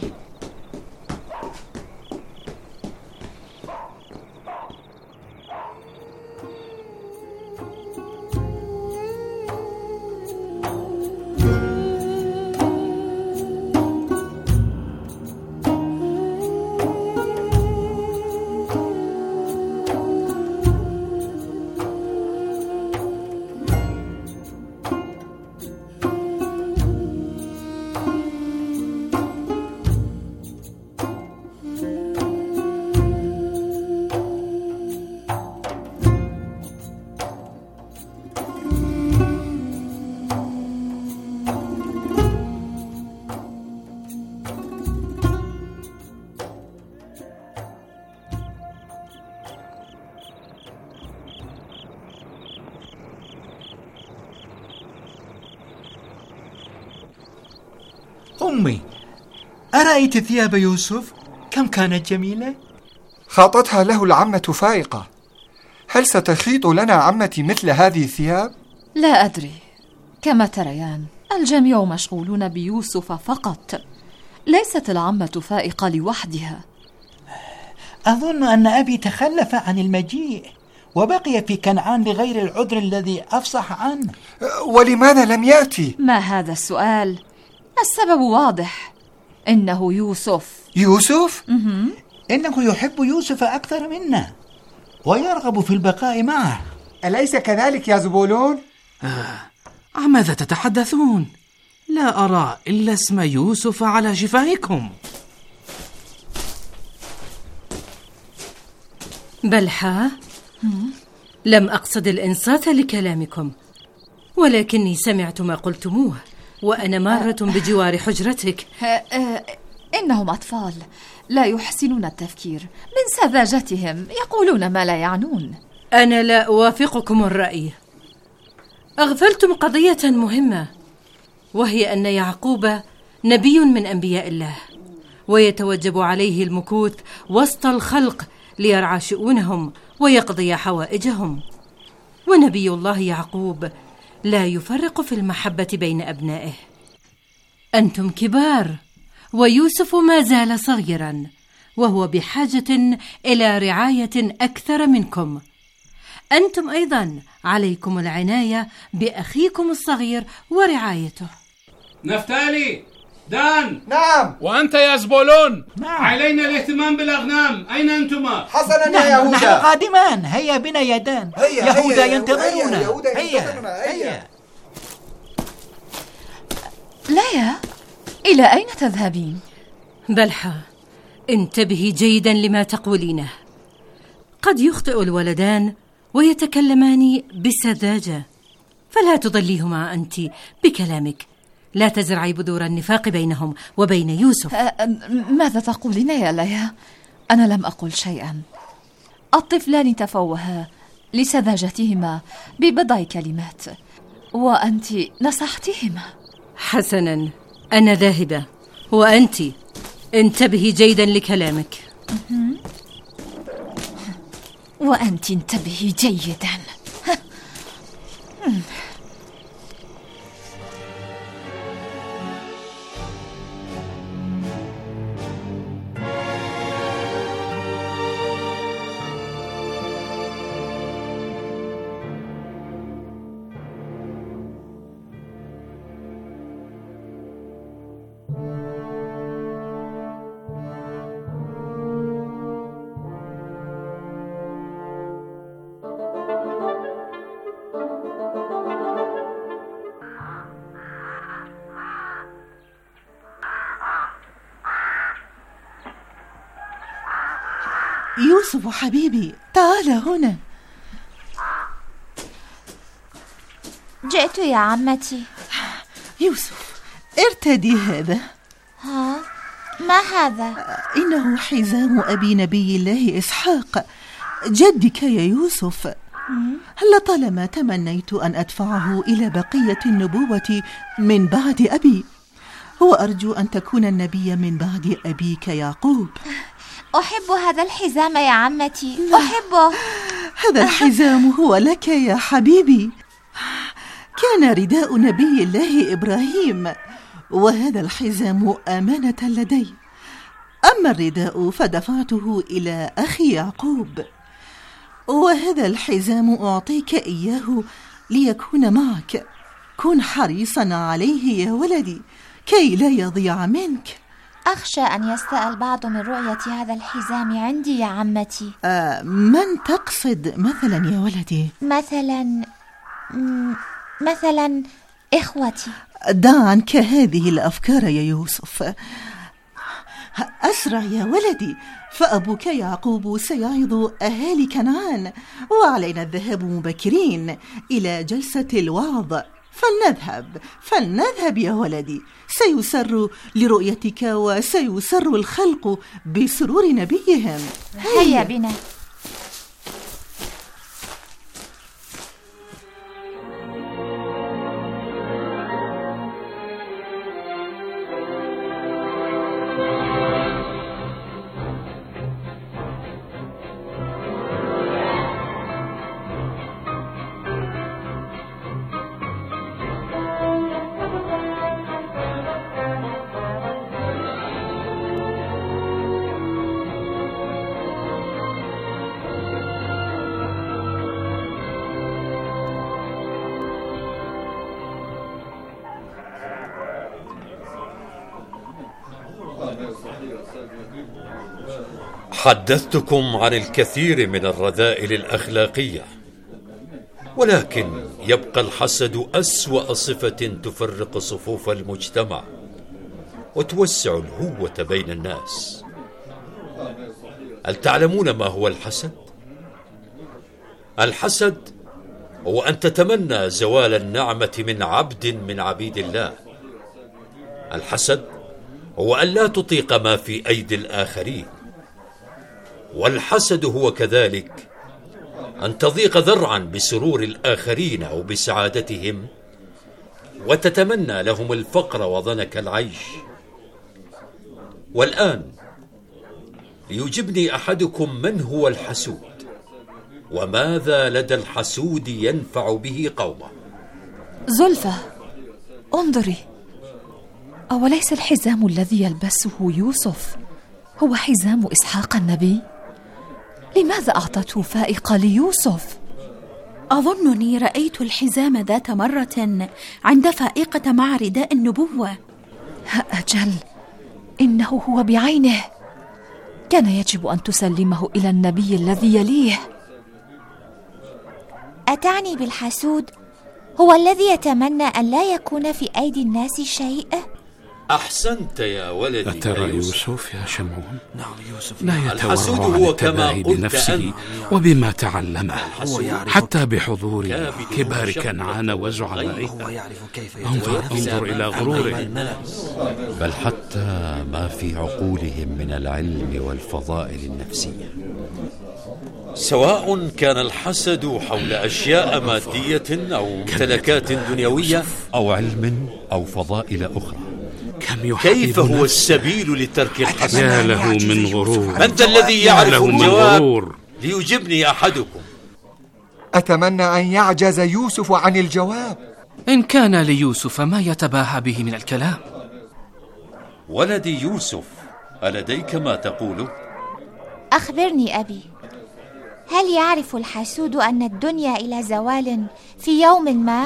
أمي، أرأيت ثياب يوسف كم كانت جميلة؟ خاطتها له العمة فائقة. هل ستخيط لنا عمتي مثل هذه الثياب؟ لا أدري. كما تريان الجميع مشغولون بيوسف فقط، ليست العمة فائقة لوحدها. أظن أن أبي تخلف عن المجيء وبقي في كنعان لغير العذر الذي أفصح عنه. ولماذا لم يأتي؟ ما هذا السؤال؟ السبب واضح، إنه يوسف. يوسف؟ إنه يحب يوسف أكثر منا ويرغب في البقاء معه. أليس كذلك يا زبولون؟ عن ماذا تتحدثون؟ لا أرى إلا اسم يوسف على شفاهكم. بلحاء، لم أقصد الإنصات لكلامكم، ولكني سمعت ما قلتموه وأنا مارة بجوار حجرتك. إنهم أطفال لا يحسنون التفكير، من سذاجتهم يقولون ما لا يعنون. أنا لا أوافقكم الرأي. أغفلتم قضية مهمة، وهي أن يعقوب نبي من أنبياء الله، ويتوجب عليه المكوث وسط الخلق ليرعى شؤونهم ويقضي حوائجهم. ونبي الله يعقوب لا يفرق في المحبة بين أبنائه. أنتم كبار، ويوسف ما زال صغيرا، وهو بحاجة إلى رعاية أكثر منكم. أنتم أيضا عليكم العناية بأخيكم الصغير ورعايته. نفتالي، دان. نعم. وأنت يا زبولون. نعم. علينا الاهتمام بالأغنام. أين أنتما؟ حسنا يا يهوذا. نحن قادمان. هيا بنا يا دان. يهوذا ينتظرنا. ليا، إلى أين تذهبين؟ بلحة، انتبهي جيدا لما تقولينه. قد يخطئ الولدان ويتكلمان بسذاجة، فلا تضليهما أنت بكلامك. لا تزرعي بذور النفاق بينهم وبين يوسف. ماذا تقولين يا ليا؟ أنا لم أقل شيئا. الطفلان تفوها لسذاجتهما ببضع كلمات، وأنت نصحتهما. حسنا، أنا ذاهبة، وأنت انتبهي جيدا لكلامك. وأنت انتبهي جيدا. يوسف حبيبي، تعال هنا. جئت يا عمتي. يوسف، ارتدي هذا. ها؟ ما هذا؟ إنه حزام أبي نبي الله إسحاق جدك يا يوسف. لطالما تمنيت أن أدفعه إلى بقية النبوة من بعد أبي، وأرجو أن تكون النبي من بعد أبيك يعقوب. أحب هذا الحزام يا عمتي، أحبه. هذا الحزام هو لك يا حبيبي. كان رداء نبي الله إبراهيم، وهذا الحزام أمانة لدي. أما الرداء فدفعته إلى أخي يعقوب، وهذا الحزام أعطيك إياه ليكون معك. كن حريصا عليه يا ولدي كي لا يضيع منك. أخشى أن يستاء البعض من رؤية هذا الحزام عندي يا عمتي. من تقصد مثلا يا ولدي؟ مثلا إخوتي. دع عنك هذه الأفكار يا يوسف. أسرع يا ولدي، فأبوك يعقوب سيعظ أهالي كنعان، وعلينا الذهاب مبكرين إلى جلسة الوعظ. فلنذهب يا ولدي، سيسر لرؤيتك وسيسر الخلق بسرور نبيهم. هيا بنا. حدثتكم عن الكثير من الرذائل الأخلاقية، ولكن يبقى الحسد أسوأ صفة تفرق صفوف المجتمع وتوسع الهوة بين الناس. هل تعلمون ما هو الحسد؟ الحسد هو أن تتمنى زوال النعمة من عبد من عبيد الله. الحسد هو أن لا تطيق ما في أيدي الآخرين. والحسد هو كذلك أن تضيق ذرعا بسرور الآخرين أو بسعادتهم، وتتمنى لهم الفقر وضنك العيش. والآن ليجبني أحدكم من هو الحسود، وماذا لدى الحسود ينفع به قومه. زلفة، انظري، أوليس الحزام الذي يلبسه يوسف هو حزام إسحاق النبي؟ لماذا أعطته فائقة ليوسف؟ أظنني رأيت الحزام ذات مرة عند فائقة مع رداء النبوة. أجل، إنه هو بعينه. كان يجب أن تسلمه إلى النبي الذي يليه. أتعني بالحسود هو الذي يتمنى أن لا يكون في أيدي الناس شيء؟ أحسنت يا ولدي. أترى يوسف يا شمعون؟ نعم يوسف. لا يتورع عن التباهي بنفسه وبما تعلمه حتى بحضور كبار كنعان وزعمائه. انظر إلى غروره. بل حتى ما في عقولهم من العلم والفضائل النفسية، سواء كان الحسد حول أشياء مادية أو ممتلكات دنيوية أو علم أو فضائل أخرى. كيف هو السبيل لترك الحسد؟ يا له من غرور. من ذا الذي يعرف الجواب؟ ليجبني أحدكم. أتمنى أن يعجز يوسف عن الجواب. إن كان ليوسف ما يتباهى به من الكلام. ولدي يوسف، ألديك ما تقوله؟ أخبرني أبي، هل يعرف الحسود أن الدنيا إلى زوال في يوم ما؟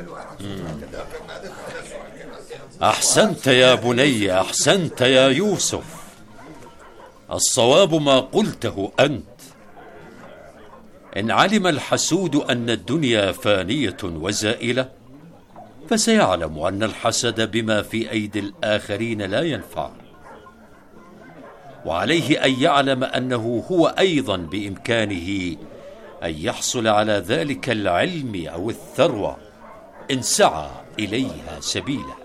أحسنت يا بني، أحسنت يا يوسف. الصواب ما قلته أنت. إن علم الحسود أن الدنيا فانية وزائلة، فسيعلم أن الحسد بما في أيدي الآخرين لا ينفع، وعليه أن يعلم أنه هو أيضا بإمكانه أن يحصل على ذلك العلم أو الثروة إن سعى إليها سبيلا.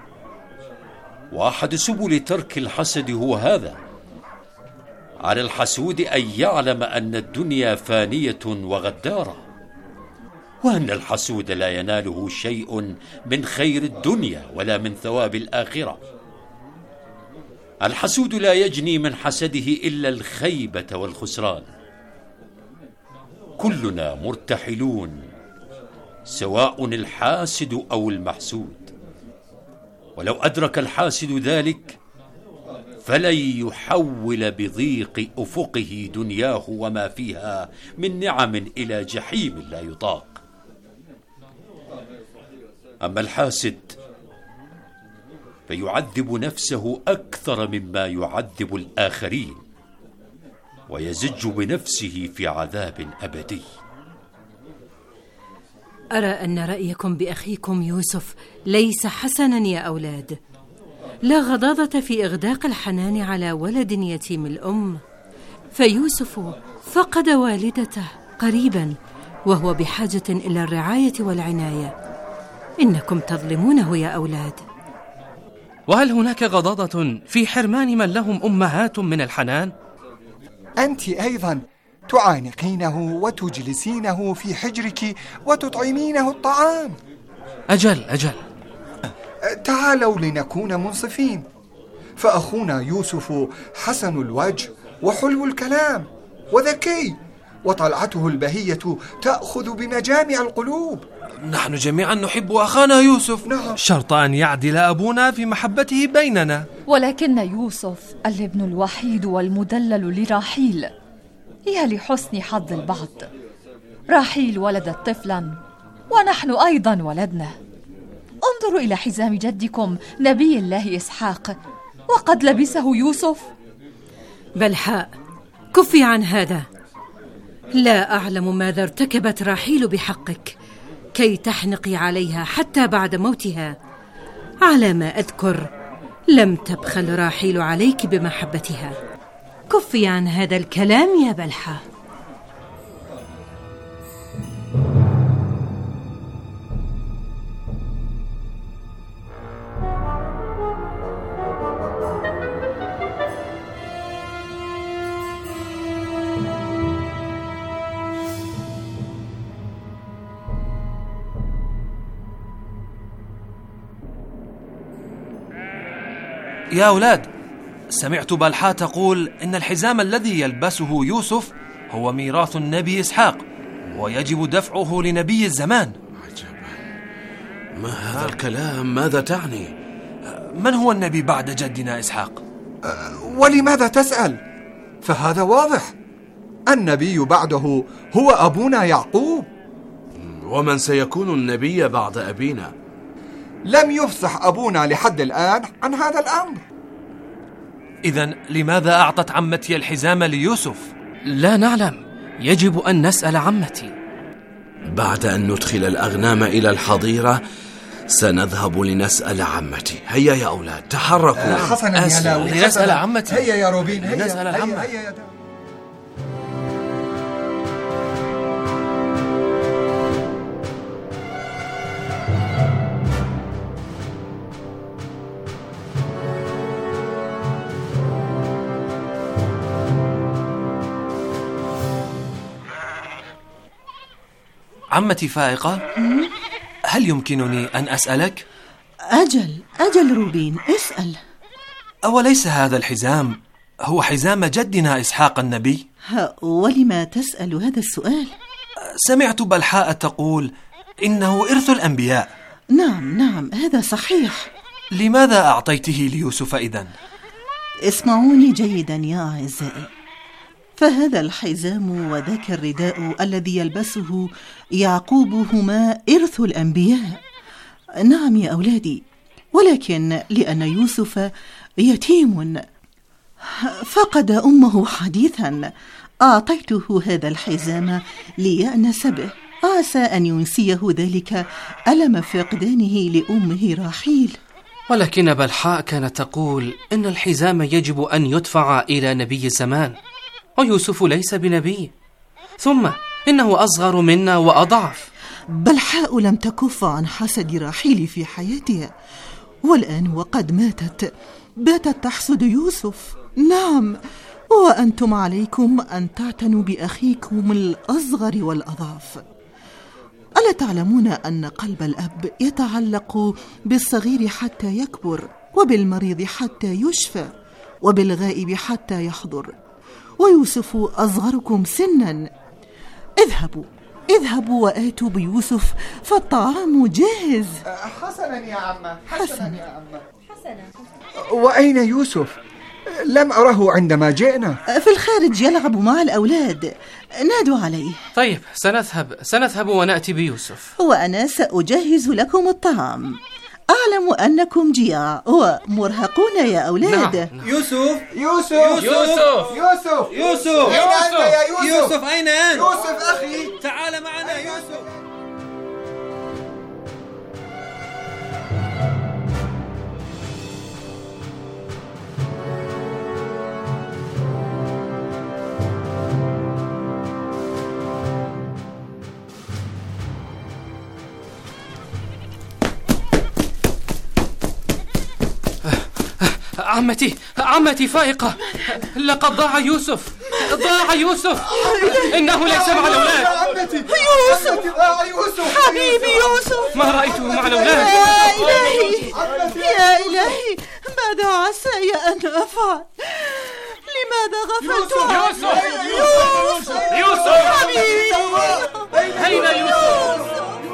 وأحد سبل ترك الحسد هو هذا: على الحسود أن يعلم أن الدنيا فانية وغدارة، وأن الحسود لا يناله شيء من خير الدنيا ولا من ثواب الآخرة. الحسود لا يجني من حسده إلا الخيبة والخسران. كلنا مرتحلون، سواء الحاسد أو المحسود. ولو أدرك الحاسد ذلك فلن يحول بضيق أفقه دنياه وما فيها من نعم إلى جحيم لا يطاق. أما الحاسد فيعذب نفسه أكثر مما يعذب الآخرين، ويزج بنفسه في عذاب أبدي. أرى أن رأيكم بأخيكم يوسف ليس حسنا يا أولاد. لا غضاضة في إغداق الحنان على ولد يتيم الأم، فيوسف فقد والدته قريبا وهو بحاجة إلى الرعاية والعناية. إنكم تظلمونه يا أولاد. وهل هناك غضاضة في حرمان من لهم أمهات من الحنان؟ أنت أيضا تعانقينه وتجلسينه في حجرك وتطعمينه الطعام. أجل. تعالوا لنكون منصفين، فأخونا يوسف حسن الوجه وحلو الكلام وذكي، وطلعته البهية تأخذ بمجامع القلوب. نحن جميعا نحب أخانا يوسف. نعم. شرط أن يعدل أبونا في محبته بيننا. ولكن يوسف الابن الوحيد والمدلل لراحيل. يا لحسن حظ البعض، راحيل ولدت طفلا ونحن أيضا ولدنا. انظروا إلى حزام جدكم نبي الله إسحاق، وقد لبسه يوسف. بلحاء، كفي عن هذا. لا أعلم ماذا ارتكبت راحيل بحقك كي تحنقي عليها حتى بعد موتها. على ما أذكر لم تبخل راحيل عليك بمحبتها. كفي عن هذا الكلام يا بلحة. يا أولاد، سمعت بلحة تقول إن الحزام الذي يلبسه يوسف هو ميراث النبي إسحاق، ويجب دفعه لنبي الزمان. ما هذا الكلام؟ ماذا تعني؟ من هو النبي بعد جدنا إسحاق؟ ولماذا تسأل؟ فهذا واضح، النبي بعده هو أبونا يعقوب. ومن سيكون النبي بعد أبينا؟ لم يفصح أبونا لحد الآن عن هذا الأمر. إذن لماذا أعطت عمتي الحزام ليوسف؟ لا نعلم، يجب أن نسأل عمتي. بعد أن ندخل الأغنام إلى الحظيرة سنذهب لنسأل عمتي. هيا يا أولاد تحركوا. حسنا يا لاوي، لنسأل عمتي. هيا يا روبين، هيا لنسأل العمة. هيا يا داوود. عمتي فائقة، هل يمكنني أن أسألك؟ أجل روبين، اسأل. أوليس هذا الحزام هو حزام جدنا إسحاق النبي؟ ولما تسأل هذا السؤال؟ سمعت بلحاء تقول إنه إرث الأنبياء. نعم، هذا صحيح. لماذا أعطيته ليوسف إذن؟ اسمعوني جيدا يا أعزائي، فهذا الحزام وذاك الرداء الذي يلبسه يعقوب هما إرث الأنبياء. نعم يا أولادي، ولكن لأن يوسف يتيم فقد أمه حديثا، أعطيته هذا الحزام ليأنس به، عسى أن ينسيه ذلك ألم فقدانه لأمه راحيل. ولكن بلحاء كانت تقول إن الحزام يجب أن يدفع إلى نبي الزمان، ويوسف ليس بنبي، ثم إنه أصغر منا وأضعف. بلحاء لم تكف عن حسد راحيل في حياتها، والآن وقد باتت تحسد يوسف. نعم، وأنتم عليكم أن تعتنوا بأخيكم الأصغر والأضعف. ألا تعلمون أن قلب الأب يتعلق بالصغير حتى يكبر، وبالمريض حتى يشفى، وبالغائب حتى يحضر، ويوسف أصغركم سنا. اذهبوا وآتوا بيوسف فالطعام جاهز. حسنا يا عمة، حسنا يا عمة. وأين يوسف؟ لم أره عندما جئنا. في الخارج يلعب مع الأولاد، نادوا عليه. طيب، سنذهب ونأتي بيوسف. وأنا سأجهز لكم الطعام. أعلم أنكم جياع ومرهقون يا أولاد. نعم. يوسف أين أنت يا يوسف؟ أين أنت؟ يوسف أخي، تعال معنا يوسف. عمتي فائقة، لقد ضاع يوسف. إنه ليس مع الأولاد. يوسف حبيبي يوسف، ما رأيته مع الأولاد. يا إلهي، ماذا عسى أن أفعل؟ لماذا غفلت عنه؟ يوسف حبيبي، أين يوسف؟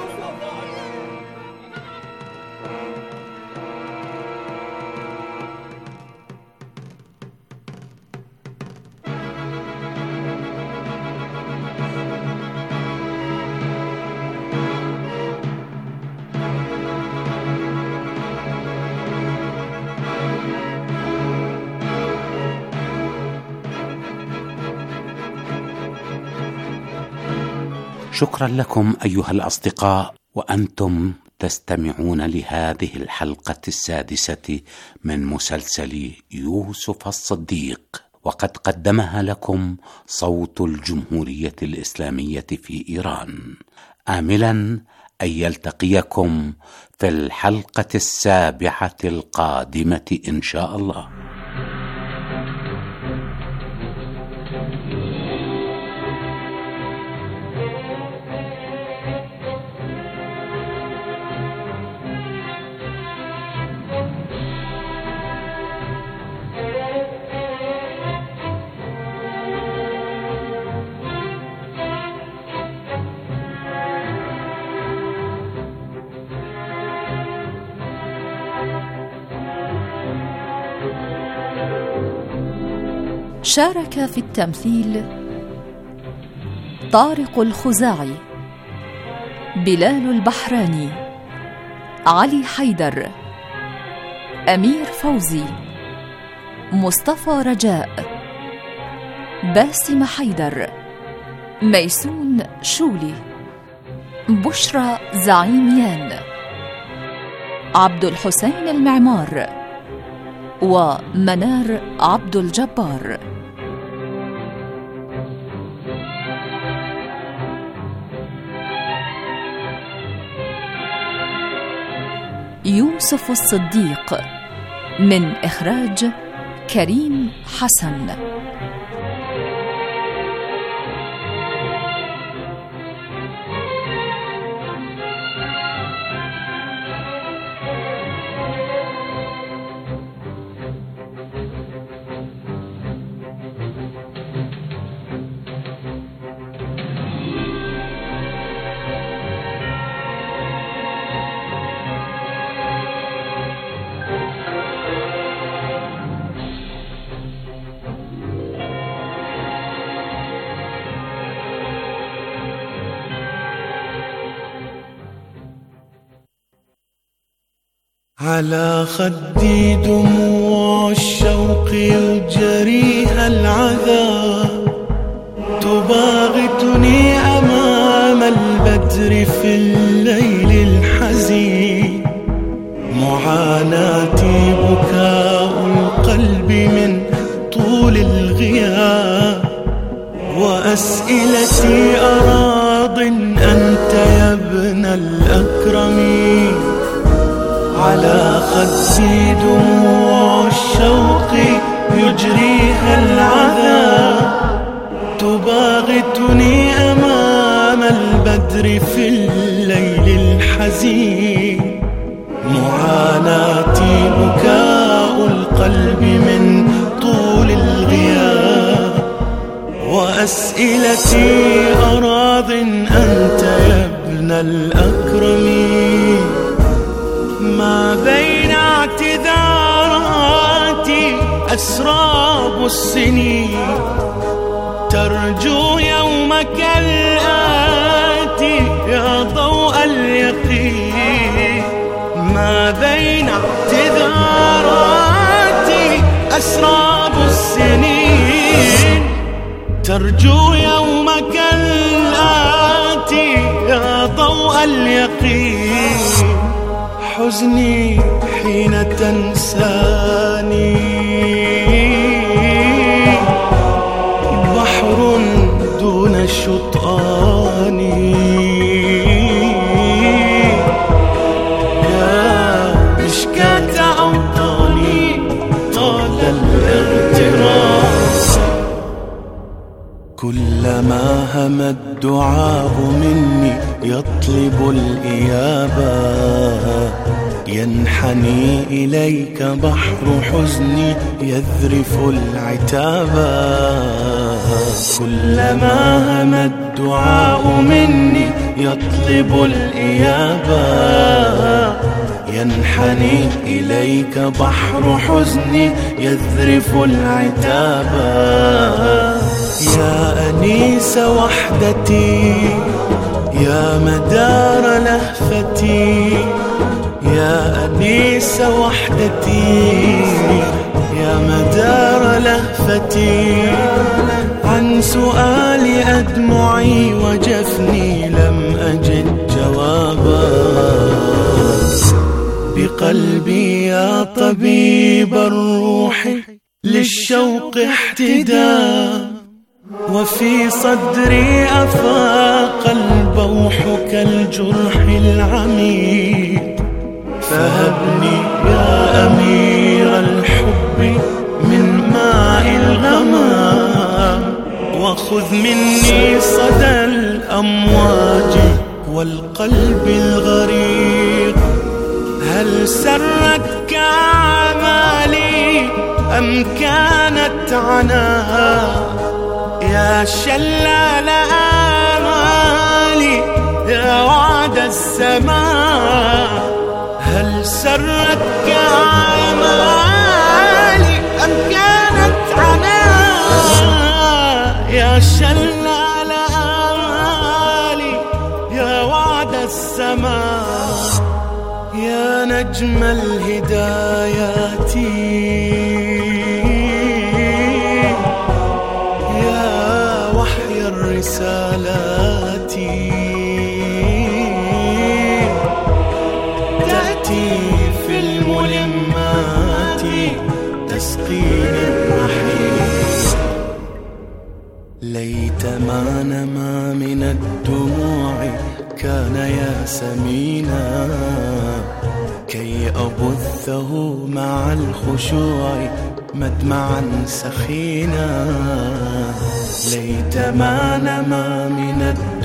شكرا لكم أيها الأصدقاء، وأنتم تستمعون لهذه الحلقة السادسة من مسلسل يوسف الصديق، وقد قدمها لكم صوت الجمهورية الإسلامية في إيران، آملا أن يلتقيكم في الحلقة السابعة القادمة إن شاء الله. شارك في التمثيل طارق الخزاعي، بلال البحراني، علي حيدر، أمير فوزي، مصطفى رجاء، باسم حيدر، ميسون شولي، بشرى زعيميان. عبد الحسين المعمار ومنار عبد الجبار. يوسف الصديق، من إخراج كريم حسن. على خدي دموع الشوق يجريها العذاب، تباغتني أمام البدر في الليل الحزين. معاناتي بكاء القلب من طول الغياب، وأسئلتي أراض أنت يا ابن الأكرمين. على خدي دموع الشوق يجريها العذاب، تباغتني أمام البدر في الليل الحزين. معاناتي بكاء القلب من طول الغياب، وأسئلتي أراض أنت يا ابن الأكرمين. ما بين اعتذاراتي أسراب السنين، ترجو يومك الآتي يا ضوء اليقين. ما بين اعتذاراتي أسراب السنين، ترجو يومك الآتي يا ضوء اليقين. حزني حين تنساني بحر دون شطآن، يا مشكاة أوطاني طال الاغتراب. كلما هم الدعاء مني يطلب الإجابة، ينحني إليك بحر حزني يذرف العتابا. كلما هم الدعاء مني يطلب الإجابة، ينحني إليك بحر حزني يذرف العتابا. يا أنيس وحدتي، يا مدار لهفتي، يا أنيس وحدتي، يا مدار لهفتي. عن سؤال أدمعي وجفني لم أجد جوابا. بقلبي يا طبيب الروح للشوق احتداء، وفي صدري أفاق البوح كالجرح العميق. فهبني يا أمير الحب من ماء الغمام، وخذ مني صدى الأمواج والقلب الغريق. هل سرتك أعمالي أم كانت عناء؟ يا شلال آمالي يا وعد السماء. هل سرتك أعمالي أم كانت عناء؟ يا شلال آمالي يا وعد السماء. يا نجم الهدايات، يا وحي الرسالات، تأتي تأتي في الملمات تسقيني الرحيل. ليت ما نما من الدموع كان يا سمينا كي أبثه مع الخشوع مدمعا سخينا. ليت ما نما من